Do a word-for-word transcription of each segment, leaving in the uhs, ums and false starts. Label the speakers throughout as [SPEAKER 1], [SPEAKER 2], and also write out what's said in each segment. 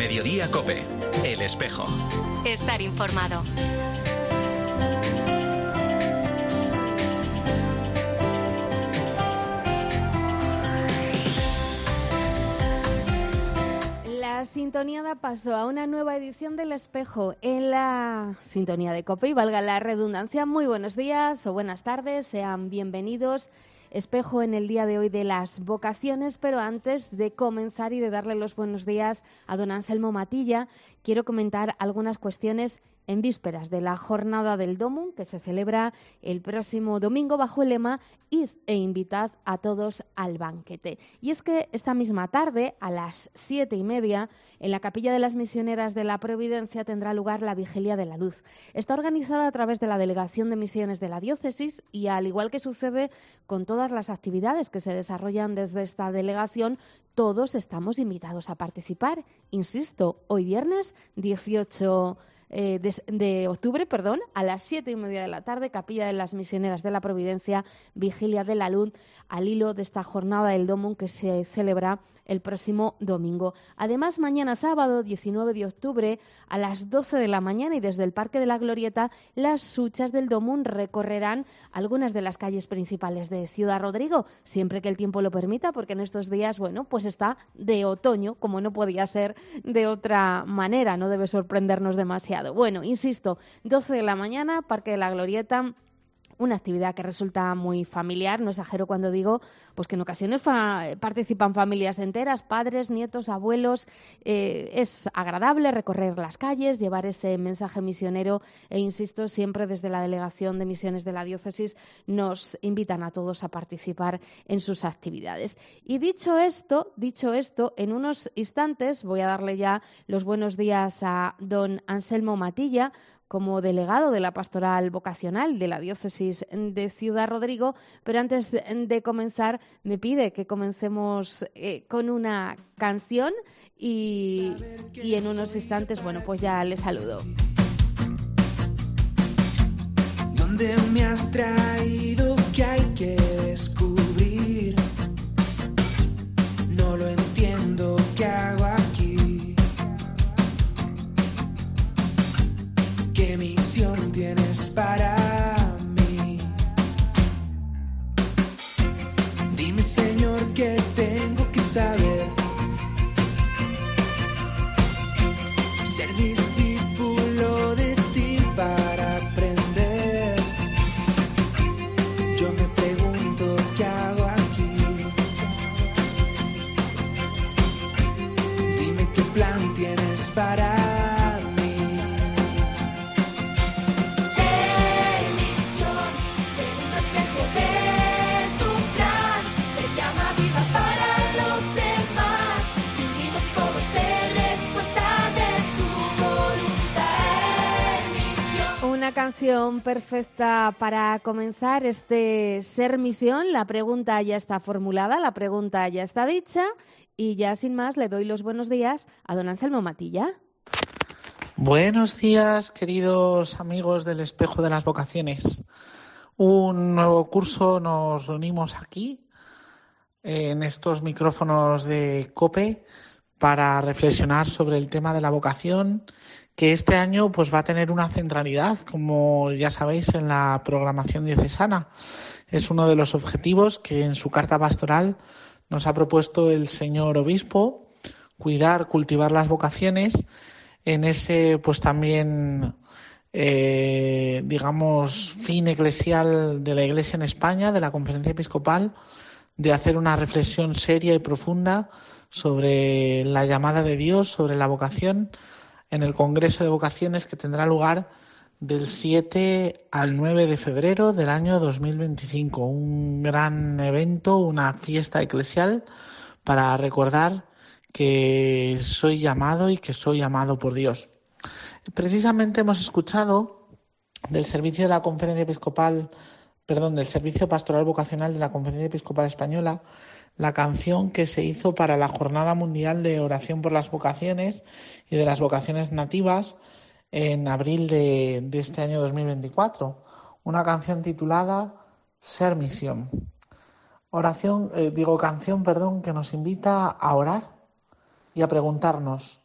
[SPEAKER 1] Mediodía COPE. El Espejo.
[SPEAKER 2] Estar informado.
[SPEAKER 3] La sintonía da paso a una nueva edición del Espejo en la sintonía de COPE y valga la redundancia. Muy buenos días o buenas tardes, sean bienvenidos. Espejo en el día de hoy de las vocaciones, pero antes de comenzar y de darle los buenos días a don Anselmo Matilla, quiero comentar algunas cuestiones en vísperas de la jornada del Domum, que se celebra el próximo domingo bajo el lema Id e invitad a todos al banquete. Y es que esta misma tarde, a las siete y media, en la Capilla de las Misioneras de la Providencia tendrá lugar la Vigilia de la Luz. Está organizada a través de la Delegación de Misiones de la Diócesis y, al igual que sucede con todas las actividades que se desarrollan desde esta delegación, todos estamos invitados a participar. Insisto, hoy viernes dieciocho Eh, de, de octubre, perdón, a las siete y media de la tarde, Capilla de las Misioneras de la Providencia, Vigilia de la Luz, al hilo de esta jornada del Domum que se celebra el próximo domingo. Además, mañana sábado, diecinueve de octubre, a las doce de la mañana y desde el Parque de la Glorieta, las suchas del Domum recorrerán algunas de las calles principales de Ciudad Rodrigo, siempre que el tiempo lo permita, porque en estos días, bueno, pues está de otoño, como no podía ser de otra manera, no debe sorprendernos demasiado. Bueno, insisto, doce de la mañana, Parque de la Glorieta. Una actividad que resulta muy familiar, no exagero cuando digo pues que en ocasiones fa- participan familias enteras, padres, nietos, abuelos. Eh, es agradable recorrer las calles, llevar ese mensaje misionero e, insisto, siempre desde la Delegación de Misiones de la Diócesis nos invitan a todos a participar en sus actividades. Y dicho esto, dicho esto, en unos instantes voy a darle ya los buenos días a don Anselmo Matilla, como delegado de la Pastoral Vocacional de la Diócesis de Ciudad Rodrigo, pero antes de comenzar me pide que comencemos eh, con una canción y, y en unos instantes, bueno, pues ya le saludo.
[SPEAKER 4] ¿Dónde me has traído? ¿Qué hay que descubrir? No lo entiendo, ¿qué hago aquí? ¿Qué misión tienes para mí? Dime, Señor, ¿qué tengo que saber? Ser discípulo de ti para aprender. Yo me pregunto, ¿qué hago aquí? Dime, ¿qué plan tienes para mí?
[SPEAKER 3] Una canción perfecta para comenzar este Ser Misión. La pregunta ya está formulada, la pregunta ya está dicha y ya sin más le doy los buenos días a don Anselmo Matilla.
[SPEAKER 5] Buenos días, queridos amigos del Espejo de las Vocaciones. Un nuevo curso, nos reunimos aquí en estos micrófonos de COPE para reflexionar sobre el tema de la vocación, que este año pues va a tener una centralidad, como ya sabéis, en la programación diocesana. Es uno de los objetivos que en su carta pastoral nos ha propuesto el señor obispo, cuidar, cultivar las vocaciones, en ese pues también eh, digamos fin eclesial de la Iglesia en España, de la Conferencia Episcopal, de hacer una reflexión seria y profunda sobre la llamada de Dios, sobre la vocación, en el Congreso de Vocaciones que tendrá lugar del siete al nueve de febrero del año dos mil veinticinco. Un gran evento, una fiesta eclesial para recordar que soy llamado y que soy amado por Dios. Precisamente hemos escuchado del servicio de la Conferencia Episcopal, perdón, del servicio pastoral vocacional de la Conferencia Episcopal Española, la canción que se hizo para la Jornada Mundial de Oración por las Vocaciones y de las Vocaciones Nativas en abril de, de este año dos mil veinticuatro. Una canción titulada Ser Misión. Oración, eh, digo canción, perdón, que nos invita a orar y a preguntarnos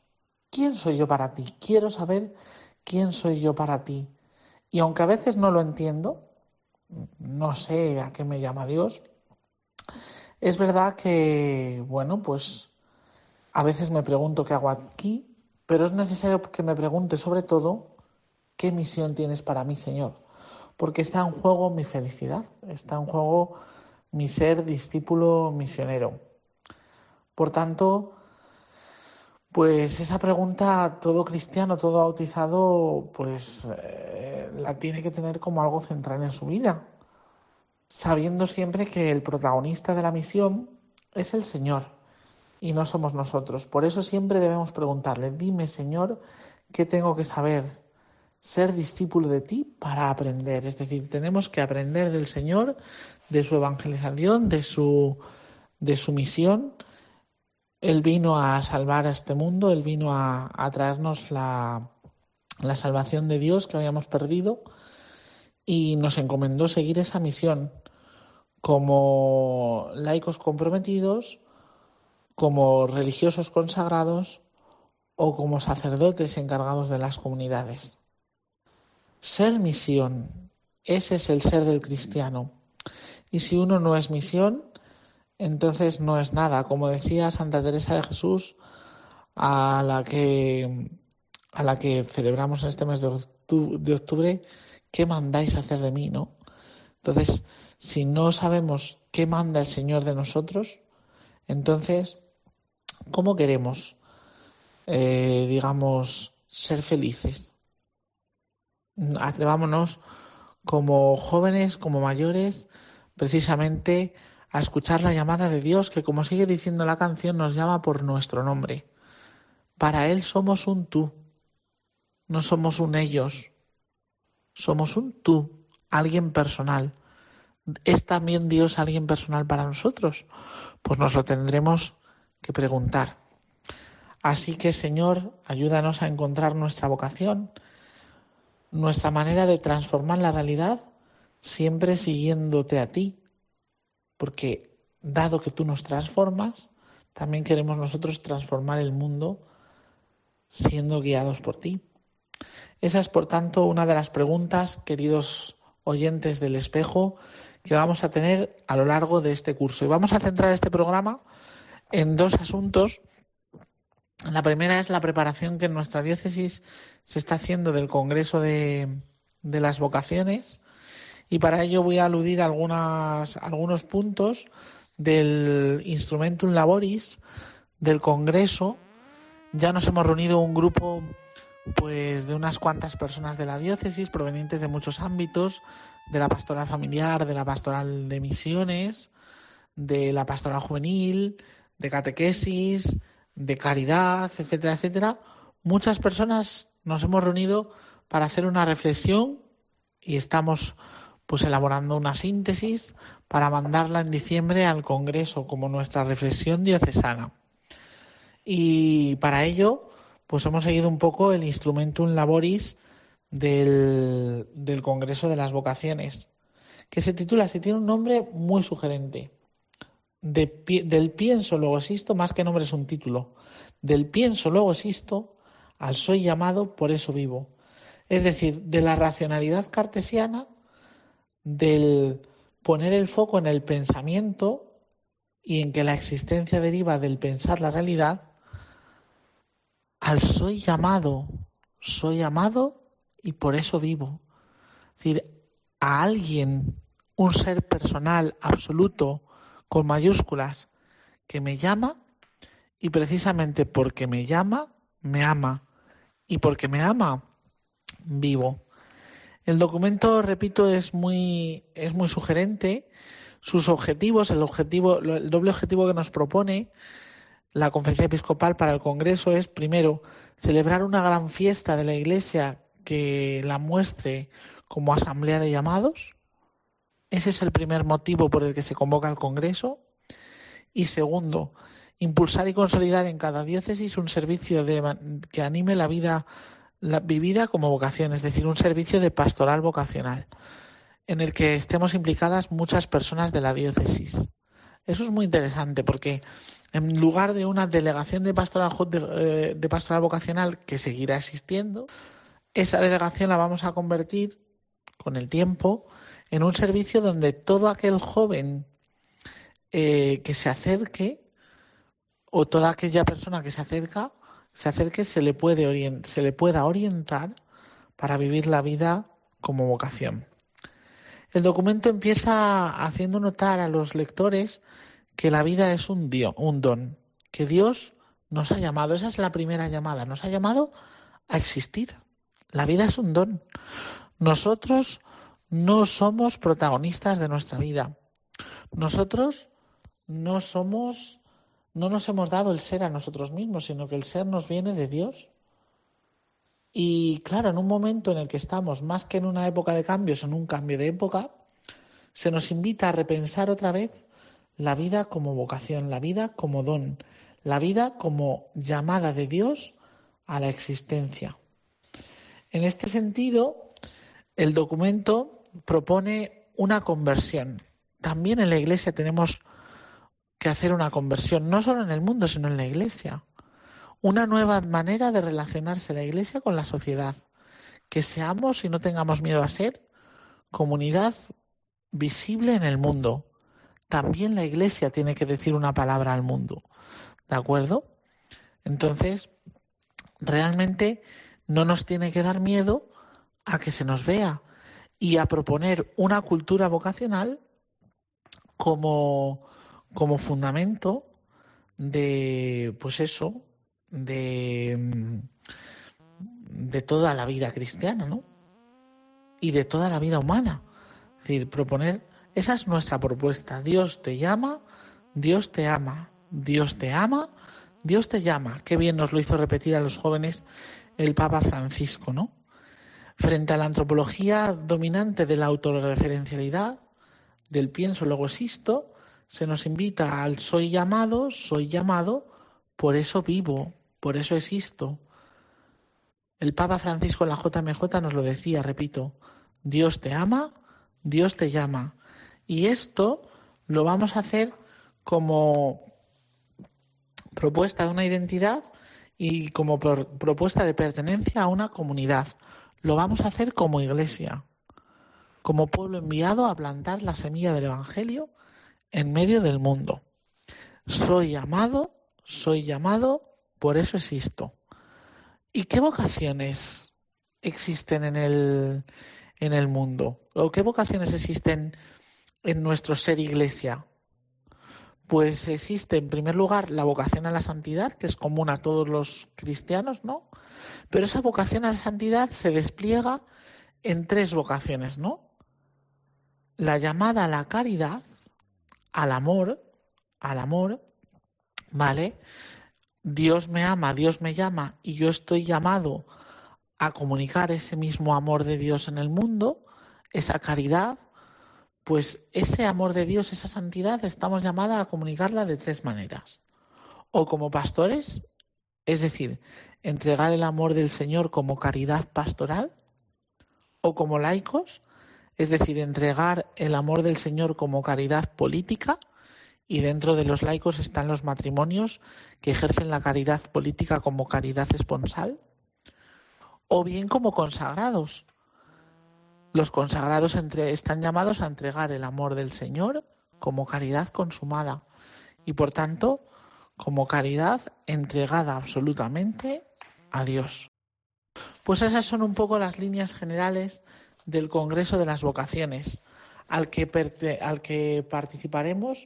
[SPEAKER 5] ¿quién soy yo para ti? Quiero saber quién soy yo para ti. Y aunque a veces no lo entiendo, no sé a qué me llama Dios, es verdad que, bueno, pues a veces me pregunto qué hago aquí, pero es necesario que me pregunte sobre todo qué misión tienes para mí, Señor. Porque está en juego mi felicidad, está en juego mi ser discípulo misionero. Por tanto, pues esa pregunta todo cristiano, todo bautizado, pues eh, la tiene que tener como algo central en su vida, sabiendo siempre que el protagonista de la misión es el Señor y no somos nosotros. Por eso siempre debemos preguntarle, dime, Señor, ¿qué tengo que saber? Ser discípulo de ti para aprender. Es decir, tenemos que aprender del Señor, de su evangelización, de su, de su misión. Él vino a salvar a este mundo, Él vino a, a traernos la, la salvación de Dios que habíamos perdido y nos encomendó seguir esa misión como laicos comprometidos, como religiosos consagrados o como sacerdotes encargados de las comunidades. Ser misión, ese es el ser del cristiano. Y si uno no es misión, entonces no es nada. Como decía Santa Teresa de Jesús, a la que, a la que celebramos en este mes de octubre, de octubre, ¿qué mandáis hacer de mí, no? Entonces, si no sabemos qué manda el Señor de nosotros, entonces, ¿cómo queremos, eh, digamos, ser felices? Atrevámonos como jóvenes, como mayores, precisamente a escuchar la llamada de Dios, que como sigue diciendo la canción, nos llama por nuestro nombre. Para Él somos un tú, no somos un ellos, somos un tú, alguien personal. ¿Es también Dios alguien personal para nosotros? Pues nos lo tendremos que preguntar. Así que, Señor, ayúdanos a encontrar nuestra vocación, nuestra manera de transformar la realidad, siempre siguiéndote a ti. Porque dado que tú nos transformas, también queremos nosotros transformar el mundo siendo guiados por ti. Esa es, por tanto, una de las preguntas, queridos oyentes del Espejo, que vamos a tener a lo largo de este curso. Y vamos a centrar este programa en dos asuntos. La primera es la preparación que en nuestra diócesis se está haciendo del Congreso de, de las Vocaciones. Y para ello voy a aludir a algunas, algunos puntos del Instrumentum Laboris, del Congreso. Ya nos hemos reunido un grupo pues de unas cuantas personas de la diócesis, provenientes de muchos ámbitos, de la pastoral familiar, de la pastoral de misiones, de la pastoral juvenil, de catequesis, de caridad, etcétera, etcétera. Muchas personas nos hemos reunido para hacer una reflexión y estamos pues elaborando una síntesis para mandarla en diciembre al Congreso como nuestra reflexión diocesana. Y para ello, pues hemos seguido un poco el Instrumentum Laboris del, del Congreso de las Vocaciones, que se titula, si tiene un nombre muy sugerente, de, del pienso luego existo, más que nombre es un título, del pienso luego existo al soy llamado, por eso vivo. Es decir, de la racionalidad cartesiana, del poner el foco en el pensamiento y en que la existencia deriva del pensar la realidad, al soy llamado, soy llamado y por eso vivo. Es decir, a alguien, un ser personal, absoluto, con mayúsculas, que me llama y precisamente porque me llama, me ama. Y porque me ama, vivo. El documento, repito, es muy, es muy sugerente. Sus objetivos, el objetivo, el doble objetivo que nos propone la Conferencia Episcopal para el Congreso es, primero, celebrar una gran fiesta de la Iglesia que la muestre como asamblea de llamados. Ese es el primer motivo por el que se convoca el Congreso. Y segundo, impulsar y consolidar en cada diócesis un servicio de, que anime la vida la, vivida como vocación, es decir, un servicio de pastoral vocacional, en el que estemos implicadas muchas personas de la diócesis. Eso es muy interesante porque En lugar de una delegación de pastoral, de, de pastoral vocacional que seguirá existiendo, esa delegación la vamos a convertir con el tiempo en un servicio donde todo aquel joven eh, que se acerque o toda aquella persona que se acerca, se acerque, se le puede orient- se le pueda orientar para vivir la vida como vocación. El documento empieza haciendo notar a los lectores que la vida es un, dio, un don, que Dios nos ha llamado, esa es la primera llamada, nos ha llamado a existir. La vida es un don. Nosotros no somos protagonistas de nuestra vida. Nosotros no somos, no nos hemos dado el ser a nosotros mismos, sino que el ser nos viene de Dios. Y claro, en un momento en el que estamos, más que en una época de cambios, en un cambio de época, se nos invita a repensar otra vez la vida como vocación, la vida como don, la vida como llamada de Dios a la existencia. En este sentido, el documento propone una conversión. También en la Iglesia tenemos que hacer una conversión, no solo en el mundo, sino en la Iglesia. Una nueva manera de relacionarse la Iglesia con la sociedad. Que seamos y no tengamos miedo a ser comunidad visible en el mundo. También la Iglesia tiene que decir una palabra al mundo. ¿De acuerdo? Entonces, realmente no nos tiene que dar miedo a que se nos vea y a proponer una cultura vocacional como, como fundamento de, pues eso, de, de toda la vida cristiana, ¿no? Y de toda la vida humana. Es decir, proponer, esa es nuestra propuesta. Dios te llama, Dios te ama, Dios te ama, Dios te llama. Qué bien nos lo hizo repetir a los jóvenes el Papa Francisco, ¿no? Frente a la antropología dominante de la autorreferencialidad, del pienso luego existo, se nos invita al soy llamado, soy llamado, por eso vivo, por eso existo. El Papa Francisco en la J M J nos lo decía, repito, Dios te ama, Dios te llama. Y esto lo vamos a hacer como propuesta de una identidad y como por, propuesta de pertenencia a una comunidad. Lo vamos a hacer como Iglesia, como pueblo enviado a plantar la semilla del Evangelio en medio del mundo. Soy llamado, soy llamado, por eso existo. ¿Y qué vocaciones existen en el, en el mundo? ¿O qué vocaciones existen en nuestro ser Iglesia? Pues existe, en primer lugar, la vocación a la santidad, que es común a todos los cristianos, ¿no? Pero esa vocación a la santidad se despliega en tres vocaciones, ¿no? La llamada a la caridad, al amor, al amor, ¿vale? Dios me ama, Dios me llama y yo estoy llamado a comunicar ese mismo amor de Dios en el mundo, esa caridad. Pues ese amor de Dios, esa santidad, estamos llamadas a comunicarla de tres maneras. O como pastores, es decir, entregar el amor del Señor como caridad pastoral. O como laicos, es decir, entregar el amor del Señor como caridad política. Y dentro de los laicos están los matrimonios que ejercen la caridad política como caridad esponsal. O bien como consagrados. Los consagrados entre, están llamados a entregar el amor del Señor como caridad consumada y, por tanto, como caridad entregada absolutamente a Dios. Pues esas son un poco las líneas generales del Congreso de las Vocaciones, al que, perte, al que participaremos,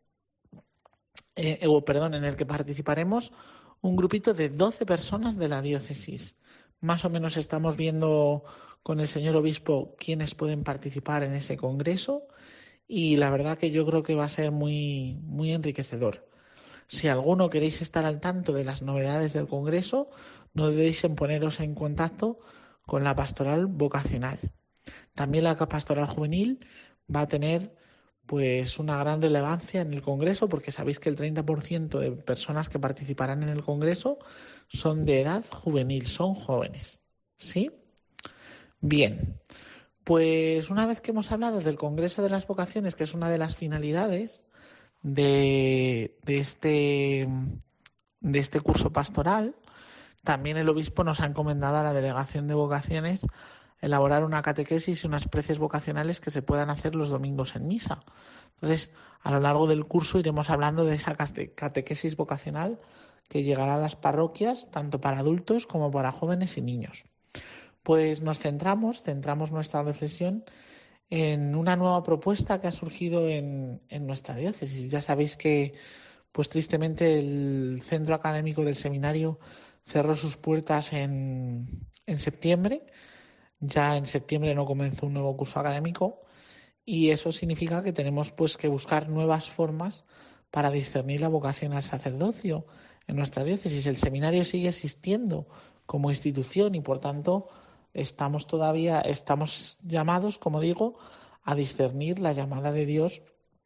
[SPEAKER 5] eh, o perdón, en el que participaremos un grupito de doce personas de la diócesis. Más o menos estamos viendo con el señor obispo quiénes pueden participar en ese congreso y la verdad que yo creo que va a ser muy, muy enriquecedor. Si alguno queréis estar al tanto de las novedades del congreso, no dudéis en poneros en contacto con la pastoral vocacional. También la pastoral juvenil va a tener pues una gran relevancia en el congreso porque sabéis que el treinta por ciento de personas que participarán en el congreso son de edad juvenil, son jóvenes, ¿sí? Bien, pues una vez que hemos hablado del Congreso de las Vocaciones, que es una de las finalidades de, de, este, de este curso pastoral, también el obispo nos ha encomendado a la Delegación de Vocaciones elaborar una catequesis y unas preces vocacionales que se puedan hacer los domingos en misa. Entonces, a lo largo del curso iremos hablando de esa catequesis vocacional que llegará a las parroquias, tanto para adultos como para jóvenes y niños. Pues nos centramos, centramos nuestra reflexión en una nueva propuesta que ha surgido en, en nuestra diócesis. Ya sabéis que, pues tristemente, el centro académico del seminario cerró sus puertas en, en septiembre. Ya en septiembre no comenzó un nuevo curso académico y eso significa que tenemos pues que buscar nuevas formas para discernir la vocación al sacerdocio en nuestra diócesis. El seminario sigue existiendo como institución y por tanto estamos todavía estamos llamados, como digo, a discernir la llamada de Dios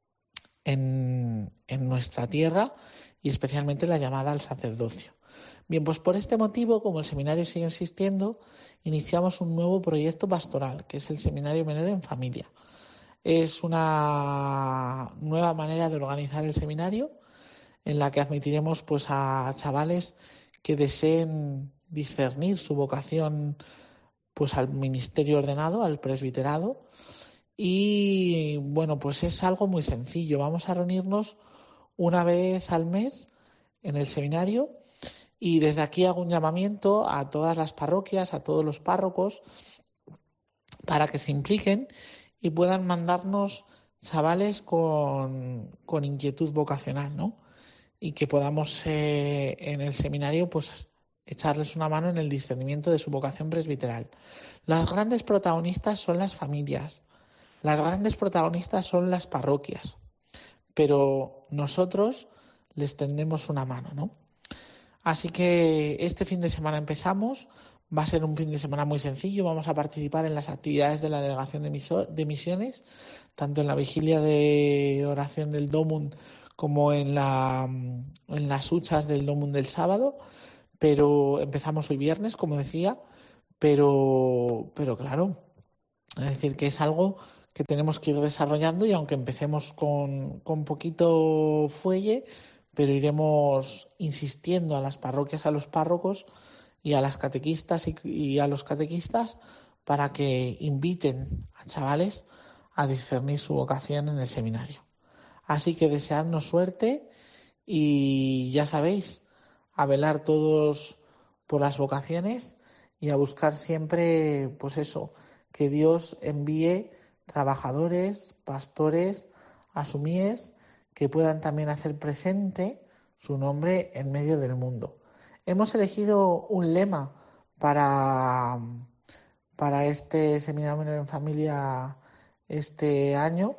[SPEAKER 5] en, en nuestra tierra y especialmente la llamada al sacerdocio. Bien, pues por este motivo, como el seminario sigue existiendo, iniciamos un nuevo proyecto pastoral, que es el Seminario Menor en Familia. Es una nueva manera de organizar el seminario, en la que admitiremos pues a chavales que deseen discernir su vocación pues al ministerio ordenado, al presbiterado. Y bueno, pues es algo muy sencillo. Vamos a reunirnos una vez al mes en el seminario. Y desde aquí hago un llamamiento a todas las parroquias, a todos los párrocos, para que se impliquen y puedan mandarnos chavales con, con inquietud vocacional, ¿no? Y que podamos eh, en el seminario pues echarles una mano en el discernimiento de su vocación presbiteral. Las grandes protagonistas son las familias, las grandes protagonistas son las parroquias, pero nosotros les tendemos una mano, ¿no? Así que este fin de semana empezamos, va a ser un fin de semana muy sencillo, vamos a participar en las actividades de la Delegación de, miso- de Misiones, tanto en la vigilia de oración del Domund como en, la, en las huchas del Domund del sábado, pero empezamos hoy viernes, como decía, pero, pero claro, es decir, que es algo que tenemos que ir desarrollando y aunque empecemos con, con poquito fuelle, pero iremos insistiendo a las parroquias, a los párrocos y a las catequistas y, y a los catequistas para que inviten a chavales a discernir su vocación en el seminario. Así que deseadnos suerte y ya sabéis, a velar todos por las vocaciones y a buscar siempre, pues eso, que Dios envíe trabajadores, pastores, asumies, que puedan también hacer presente su nombre en medio del mundo. Hemos elegido un lema para, para este Seminario Menor en Familia este año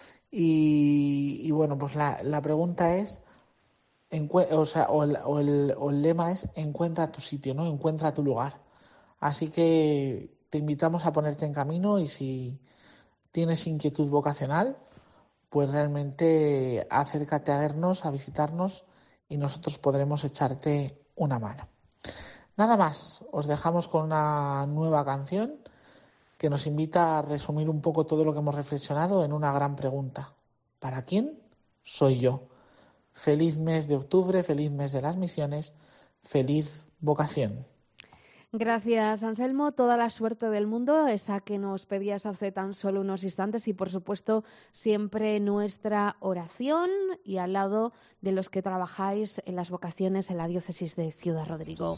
[SPEAKER 5] y, y bueno, pues la, la pregunta es, encue- o sea, o el, o, el, o el lema es encuentra tu sitio, ¿no? Encuentra tu lugar. Así que te invitamos a ponerte en camino y si tienes inquietud vocacional, pues realmente acércate a vernos, a visitarnos y nosotros podremos echarte una mano. Nada más, os dejamos con una nueva canción que nos invita a resumir un poco todo lo que hemos reflexionado en una gran pregunta. ¿Para quién soy yo? Feliz mes de octubre, feliz mes de las misiones, feliz vocación.
[SPEAKER 3] Gracias, Anselmo. Toda la suerte del mundo, esa que nos pedías hace tan solo unos instantes y, por supuesto, siempre nuestra oración y al lado de los que trabajáis en las vocaciones en la diócesis de Ciudad Rodrigo.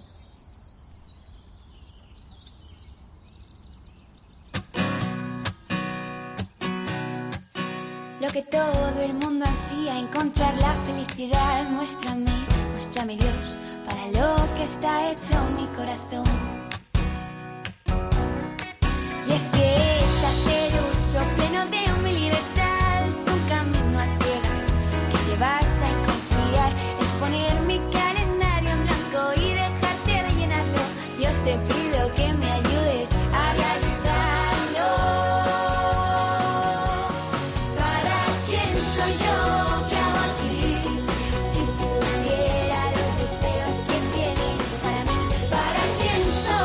[SPEAKER 6] Lo que todo el mundo ansía, encontrar la felicidad. Muéstrame, muéstrame Dios, para lo que está hecho mi corazón. Y es que es hacer uso pleno de mi libertad, es un camino a ciegas que te basa en confiar, es poner mi calendario en blanco y dejarte rellenarlo. Dios, te pido que me ayudes a realizarlo. ¿Para quién soy yo? ¿Qué hago aquí? Si supiera los deseos que tienes para mí. ¿Para quién soy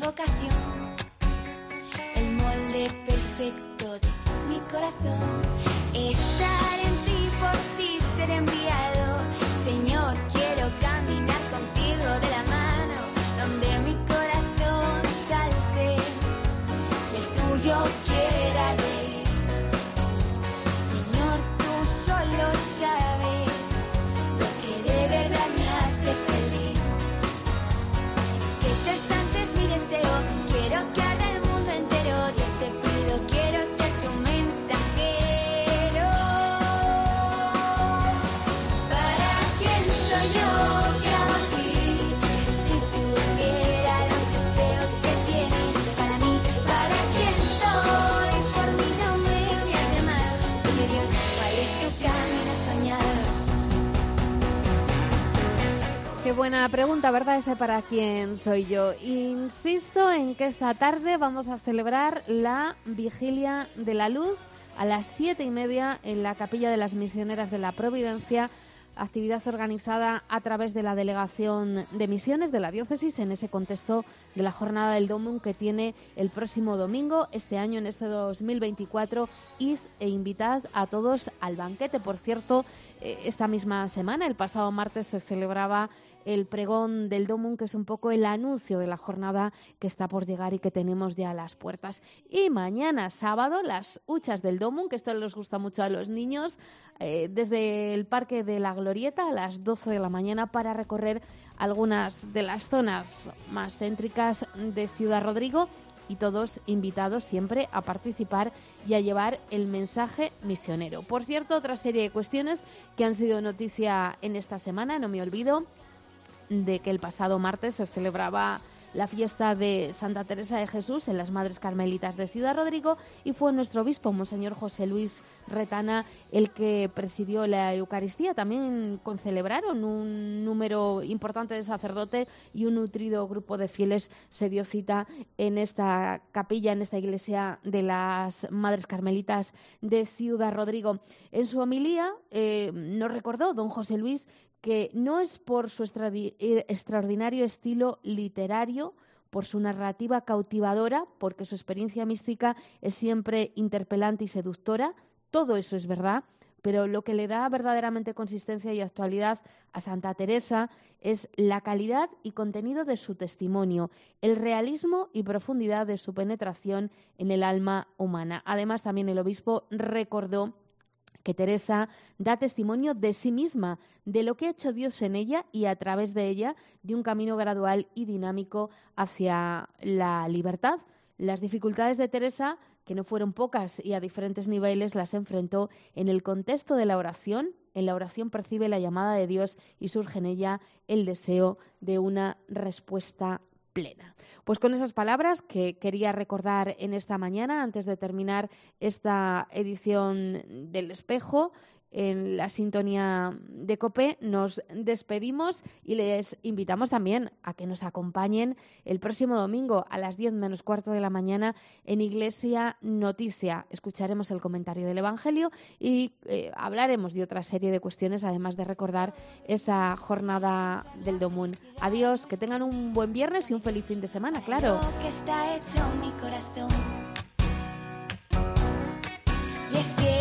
[SPEAKER 6] vocación, el molde perfecto de mi corazón. Estar en ti, por ti ser enviado. Señor, quiero caminar contigo de la mano, donde mi corazón salte y el tuyo quiera ir. Señor, tú solo sabes lo que de verdad me hace feliz. Que ser santo es mi deseo, quiero que haga el mundo entero. Dios te pido, quiero ser tu mensajero. ¿Para quién soy yo que hago aquí? Si supiera los deseos que tienes para mí. ¿Para quién soy? Por mi nombre me has llamado. Dime Dios, ¿cuál es tu camino soñado?
[SPEAKER 3] Qué buena pregunta, ¿verdad? Ese para quién soy yo. Insisto en que esta tarde vamos a celebrar la Vigilia de la Luz a las siete y media en la Capilla de las Misioneras de la Providencia, actividad organizada a través de la Delegación de Misiones de la Diócesis en ese contexto de la Jornada del Domum que tiene el próximo domingo, este año, en este dos mil veinticuatro. Id e invitad a todos al banquete. Por cierto, eh, esta misma semana, el pasado martes, se celebraba el pregón del Domum, que es un poco el anuncio de la jornada que está por llegar y que tenemos ya a las puertas. Y mañana, sábado, las huchas del Domum, que esto les gusta mucho a los niños, eh, desde el Parque de la Glorieta a las doce de la mañana para recorrer algunas de las zonas más céntricas de Ciudad Rodrigo, y todos invitados siempre a participar y a llevar el mensaje misionero. Por cierto, otra serie de cuestiones que han sido noticia en esta semana. No me olvido de que el pasado martes se celebraba la fiesta de Santa Teresa de Jesús en las Madres Carmelitas de Ciudad Rodrigo, y fue nuestro obispo, Monseñor José Luis Retana, el que presidió la Eucaristía. También concelebraron un número importante de sacerdotes y un nutrido grupo de fieles se dio cita en esta capilla, en esta iglesia de las Madres Carmelitas de Ciudad Rodrigo. En su homilía eh, nos recordó don José Luis que no es por su extraordinario estilo literario, por su narrativa cautivadora, porque su experiencia mística es siempre interpelante y seductora. Todo eso es verdad, pero lo que le da verdaderamente consistencia y actualidad a Santa Teresa es la calidad y contenido de su testimonio, el realismo y profundidad de su penetración en el alma humana. Además, también el obispo recordó que Teresa da testimonio de sí misma, de lo que ha hecho Dios en ella y a través de ella, de un camino gradual y dinámico hacia la libertad. Las dificultades de Teresa, que no fueron pocas y a diferentes niveles, las enfrentó en el contexto de la oración. En la oración percibe la llamada de Dios y surge en ella el deseo de una respuesta plena. Pues con esas palabras que quería recordar en esta mañana, antes de terminar esta edición del Espejo, en la sintonía de COPE, nos despedimos y les invitamos también a que nos acompañen el próximo domingo a las diez menos cuarto de la mañana en Iglesia Noticia. Escucharemos el comentario del Evangelio y eh, hablaremos de otra serie de cuestiones, además de recordar esa jornada del Domum. Adiós, que tengan un buen viernes y un feliz fin de semana, claro.
[SPEAKER 6] Lo que está hecho mi corazón. Y es que